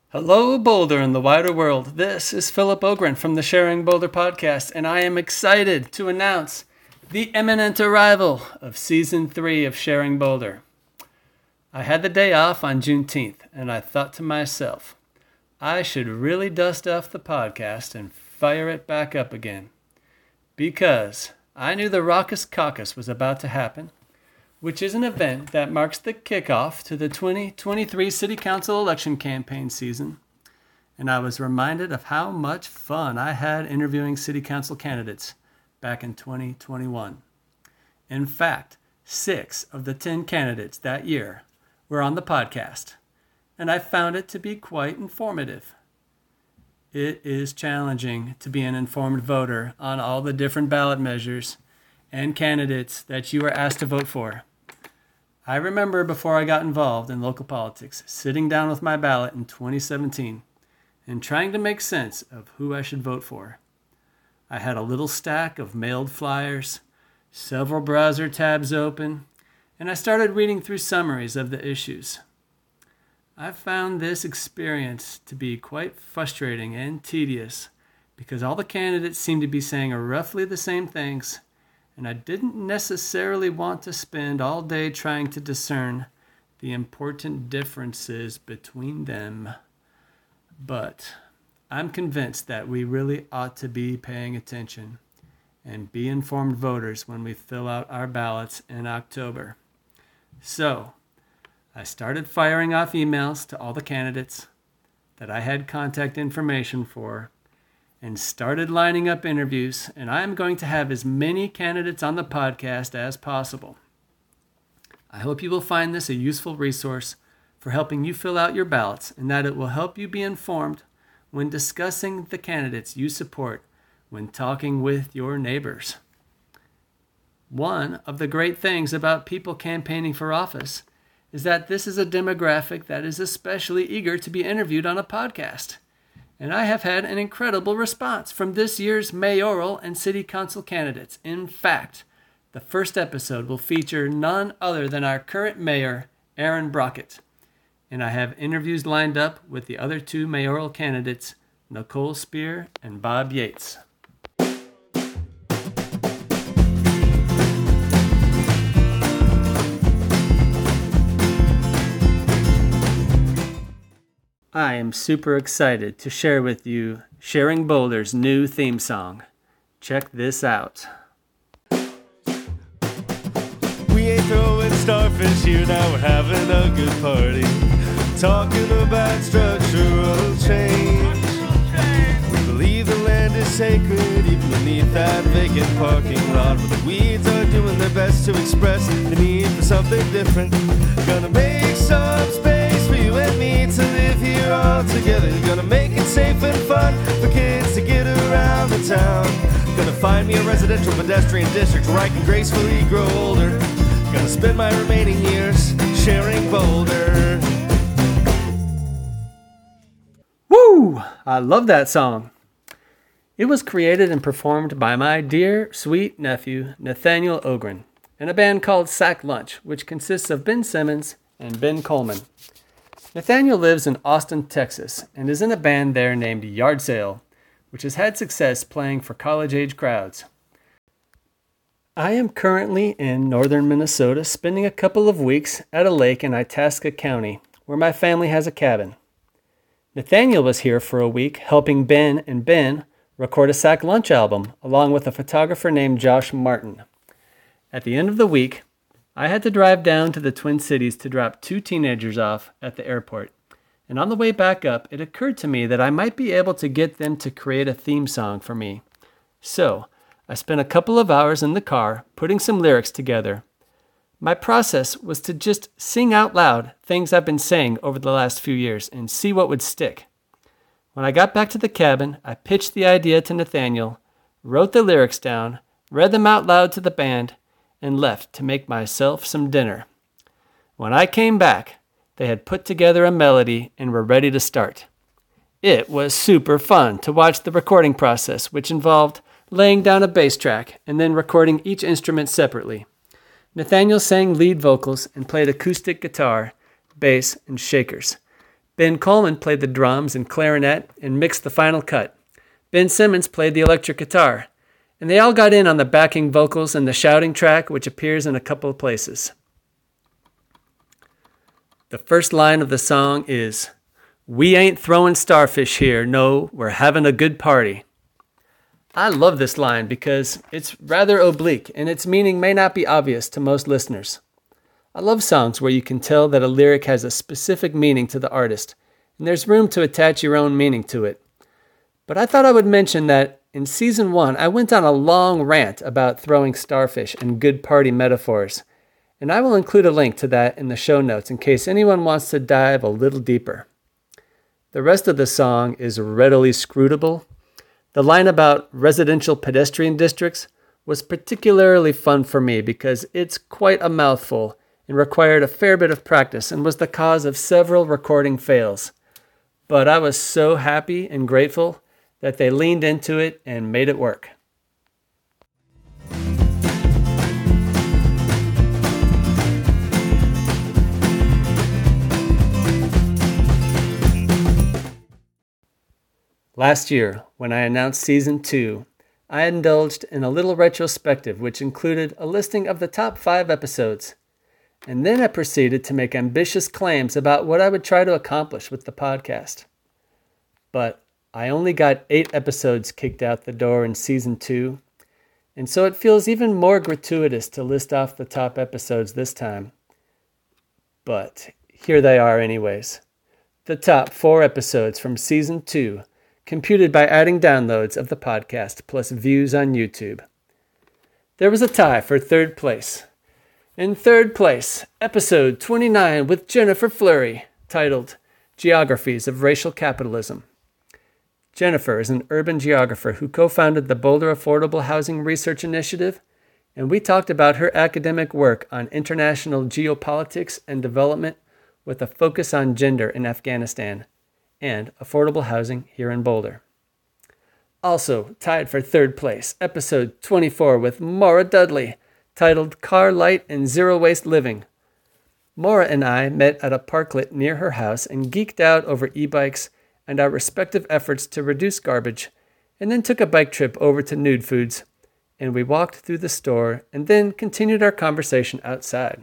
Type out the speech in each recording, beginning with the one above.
Hello, Boulder and the wider world. This is Philip Ogren from the Sharing Boulder podcast, and I am excited to announce the imminent arrival of Season 3 of Sharing Boulder. I had the day off on Juneteenth, and I thought to myself, I should really dust off the podcast and fire it back up again, because I knew the Raucous Caucus was about to happen, which is an event that marks the kickoff to the 2023 City Council election campaign season, and I was reminded of how much fun I had interviewing City Council candidates back in 2021. In fact, 6 of the 10 candidates that year were on the podcast, and I found it to be quite informative. It is challenging to be an informed voter on all the different ballot measures and candidates that you are asked to vote for. I remember before I got involved in local politics, sitting down with my ballot in 2017 and trying to make sense of who I should vote for. I had a little stack of mailed flyers, several browser tabs open, and I started reading through summaries of the issues. I found this experience to be quite frustrating and tedious because all the candidates seemed to be saying roughly the same things, and I didn't necessarily want to spend all day trying to discern the important differences between them. But I'm convinced that we really ought to be paying attention and be informed voters when we fill out our ballots in October. So, I started firing off emails to all the candidates that I had contact information for and started lining up interviews, and I am going to have as many candidates on the podcast as possible. I hope you will find this a useful resource for helping you fill out your ballots and that it will help you be informed when discussing the candidates you support when talking with your neighbors. One of the great things about people campaigning for office is that this is a demographic that is especially eager to be interviewed on a podcast. And I have had an incredible response from this year's mayoral and city council candidates. In fact, the first episode will feature none other than our current mayor, Aaron Brockett. And I have interviews lined up with the other 2 mayoral candidates, Nicole Spear and Bob Yates. I am super excited to share with you Sharing Boulder's new theme song. Check this out. We ain't throwing starfish here, now we're having a good party. Talking about structural change. We believe the land is sacred, even beneath that vacant parking lot. But the weeds are doing their best to express the need for something different. Gonna make some space for you and me to live here all together. Gonna make it safe and fun for kids to get around the town. Gonna find me a residential pedestrian district where I can gracefully grow older. Gonna spend my remaining years sharing Boulder. Woo! I love that song. It was created and performed by my dear, sweet nephew, Nathaniel Ogren, in a band called Sack Lunch, which consists of Ben Simmons and Ben Coleman. Nathaniel lives in Austin, Texas, and is in a band there named Yard Sale, which has had success playing for college-age crowds. I am currently in northern Minnesota, spending a couple of weeks at a lake in Itasca County, where my family has a cabin. Nathaniel was here for a week, helping Ben and Ben record a Sack Lunch album, along with a photographer named Josh Martin. At the end of the week, I had to drive down to the Twin Cities to drop 2 teenagers off at the airport. And on the way back up, it occurred to me that I might be able to get them to create a theme song for me. So, I spent a couple of hours in the car putting some lyrics together. My process was to just sing out loud things I've been saying over the last few years and see what would stick. When I got back to the cabin, I pitched the idea to Nathaniel, wrote the lyrics down, read them out loud to the band, and left to make myself some dinner. When I came back, they had put together a melody and were ready to start. It was super fun to watch the recording process, which involved laying down a bass track and then recording each instrument separately. Nathaniel sang lead vocals and played acoustic guitar, bass, and shakers. Ben Coleman played the drums and clarinet and mixed the final cut. Ben Simmons played the electric guitar. And they all got in on the backing vocals and the shouting track, which appears in a couple of places. The first line of the song is, "We ain't throwing starfish here, no, we're having a good party." I love this line because it's rather oblique and its meaning may not be obvious to most listeners. I love songs where you can tell that a lyric has a specific meaning to the artist, and there's room to attach your own meaning to it. But I thought I would mention that in Season 1, I went on a long rant about throwing starfish and good party metaphors, and I will include a link to that in the show notes in case anyone wants to dive a little deeper. The rest of the song is readily scrutable. The line about residential pedestrian districts was particularly fun for me because it's quite a mouthful and required a fair bit of practice and was the cause of several recording fails. But I was so happy and grateful that they leaned into it and made it work. Last year, when I announced Season 2, I indulged in a little retrospective which included a listing of the top 5 episodes. And then I proceeded to make ambitious claims about what I would try to accomplish with the podcast. But I only got 8 episodes kicked out the door in Season 2, and so it feels even more gratuitous to list off the top episodes this time. But here they are anyways. The top 4 episodes from Season 2, computed by adding downloads of the podcast plus views on YouTube. There was a tie for third place. In third place, episode 29 with Jennifer Fleury, titled Geographies of Racial Capitalism. Jennifer is an urban geographer who co-founded the Boulder Affordable Housing Research Initiative, and we talked about her academic work on international geopolitics and development with a focus on gender in Afghanistan and affordable housing here in Boulder. Also tied for third place, episode 24 with Maura Dudley, titled Car Light and Zero Waste Living. Maura and I met at a parklet near her house and geeked out over e-bikes and our respective efforts to reduce garbage, and then took a bike trip over to Nude Foods, and we walked through the store and then continued our conversation outside.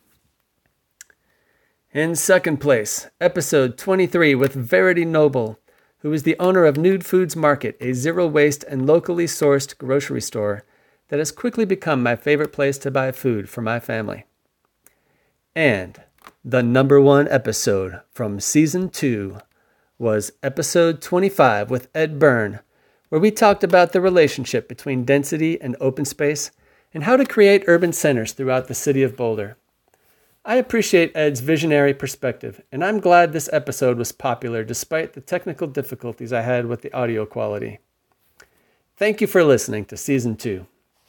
In second place, episode 23 with Verity Noble, who is the owner of Nude Foods Market, a zero-waste and locally sourced grocery store that has quickly become my favorite place to buy food for my family. And the number 1 episode from Season 2 was episode 25 with Ed Byrne, where we talked about the relationship between density and open space and how to create urban centers throughout the city of Boulder. I appreciate Ed's visionary perspective, and I'm glad this episode was popular despite the technical difficulties I had with the audio quality. Thank you for listening to Season 2.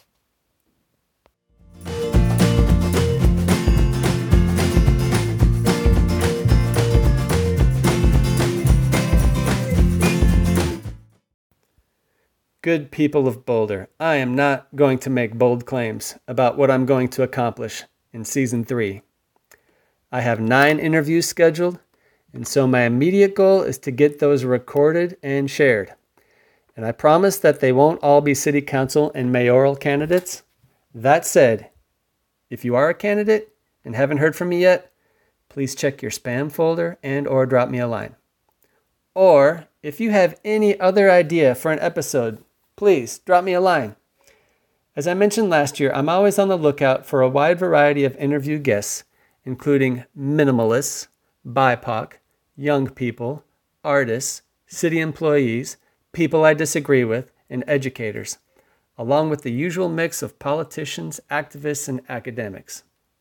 Good people of Boulder, I am not going to make bold claims about what I'm going to accomplish in Season 3. I have 9 interviews scheduled, and so my immediate goal is to get those recorded and shared. And I promise that they won't all be city council and mayoral candidates. That said, if you are a candidate and haven't heard from me yet, please check your spam folder and or drop me a line. Or if you have any other idea for an episode, please drop me a line. As I mentioned last year, I'm always on the lookout for a wide variety of interview guests, including minimalists, BIPOC, young people, artists, city employees, people I disagree with, and educators, along with the usual mix of politicians, activists, and academics.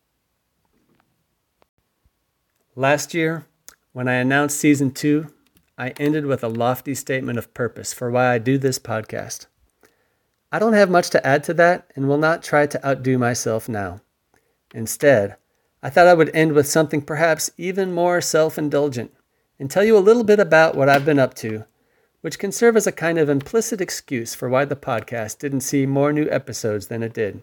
Last year, when I announced Season 2, I ended with a lofty statement of purpose for why I do this podcast. I don't have much to add to that and will not try to outdo myself now. Instead, I thought I would end with something perhaps even more self-indulgent and tell you a little bit about what I've been up to, which can serve as a kind of implicit excuse for why the podcast didn't see more new episodes than it did.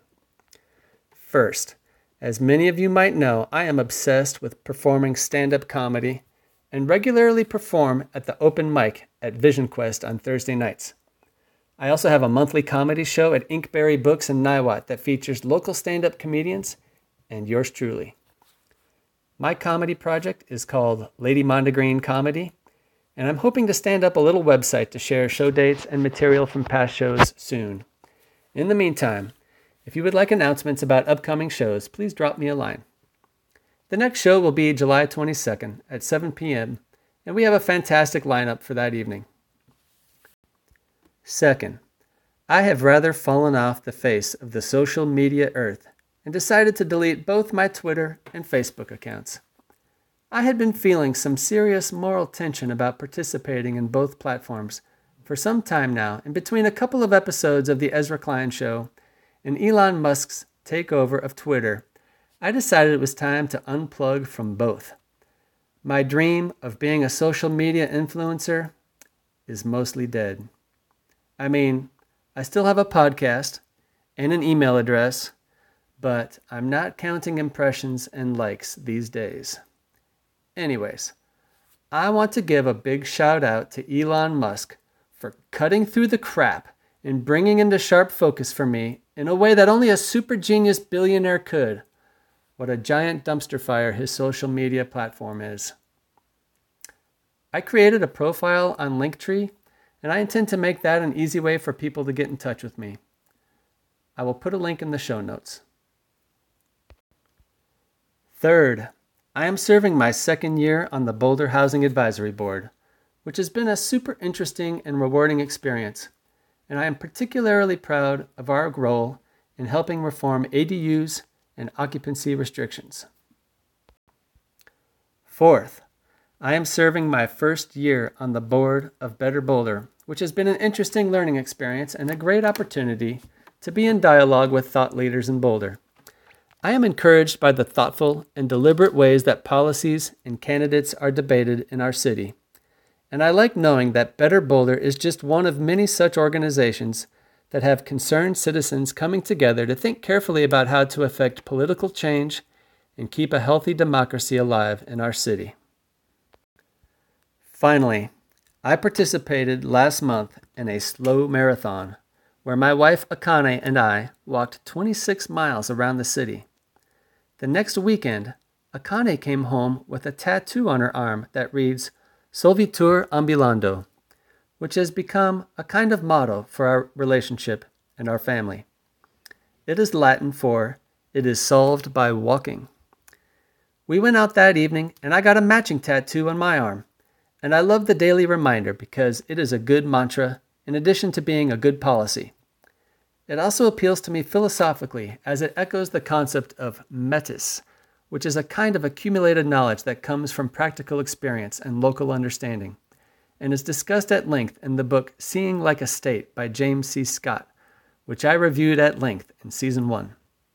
First, as many of you might know, I am obsessed with performing stand-up comedy, and regularly perform at the open mic at Vision Quest on Thursday nights. I also have a monthly comedy show at Inkberry Books in Niwot that features local stand-up comedians and yours truly. My comedy project is called Lady Mondegreen Comedy, and I'm hoping to stand up a little website to share show dates and material from past shows soon. In the meantime, if you would like announcements about upcoming shows, please drop me a line. The next show will be July 22nd at 7 p.m., and we have a fantastic lineup for that evening. Second, I have rather fallen off the face of the social media earth and decided to delete both my Twitter and Facebook accounts. I had been feeling some serious moral tension about participating in both platforms for some time now, and between a couple of episodes of The Ezra Klein Show and Elon Musk's takeover of Twitter, I decided it was time to unplug from both. My dream of being a social media influencer is mostly dead. I mean, I still have a podcast and an email address, but I'm not counting impressions and likes these days. Anyways, I want to give a big shout out to Elon Musk for cutting through the crap and bringing into sharp focus for me in a way that only a super genius billionaire could, what a giant dumpster fire his social media platform is. I created a profile on Linktree, and I intend to make that an easy way for people to get in touch with me. I will put a link in the show notes. Third, I am serving my second year on the Boulder Housing Advisory Board, which has been a super interesting and rewarding experience, and I am particularly proud of our role in helping reform ADUs and occupancy restrictions. Fourth, I am serving my first year on the board of Better Boulder, which has been an interesting learning experience and a great opportunity to be in dialogue with thought leaders in Boulder. I am encouraged by the thoughtful and deliberate ways that policies and candidates are debated in our city, and I like knowing that Better Boulder is just one of many such organizations that have concerned citizens coming together to think carefully about how to affect political change and keep a healthy democracy alive in our city. Finally, I participated last month in a slow marathon where my wife Akane and I walked 26 miles around the city. The next weekend, Akane came home with a tattoo on her arm that reads, Solvitur ambulando, which has become a kind of motto for our relationship and our family. It is Latin for, it is solved by walking. We went out that evening and I got a matching tattoo on my arm, and I love the daily reminder because it is a good mantra in addition to being a good policy. It also appeals to me philosophically as it echoes the concept of metis, which is a kind of accumulated knowledge that comes from practical experience and local understanding, and is discussed at length in the book Seeing Like a State by James C. Scott, which I reviewed at length in Season 1.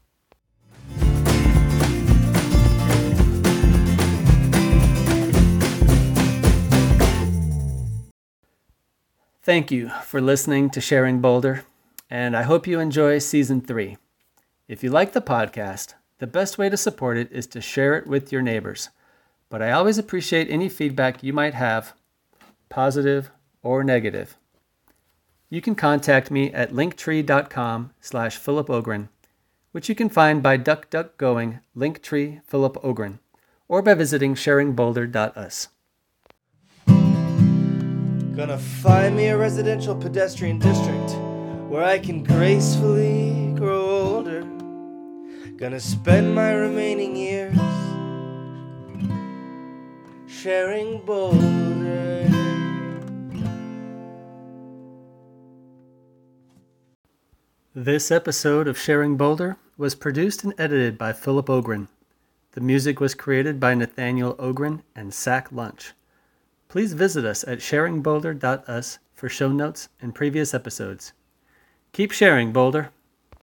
Thank you for listening to Sharing Boulder, and I hope you enjoy Season 3. If you like the podcast, the best way to support it is to share it with your neighbors, but I always appreciate any feedback you might have, positive or negative. You can contact me at linktree.com/Philip Ogren, which you can find by DuckDuckGoing Linktree Philip Ogren, or by visiting sharingboulder.us. Gonna find me a residential pedestrian district where I can gracefully grow older. Gonna spend my remaining years sharing Boulder. This episode of Sharing Boulder was produced and edited by Philip Ogren. The music was created by Nathaniel Ogren and Sack Lunch. Please visit us at sharingboulder.us for show notes and previous episodes. Keep sharing, Boulder.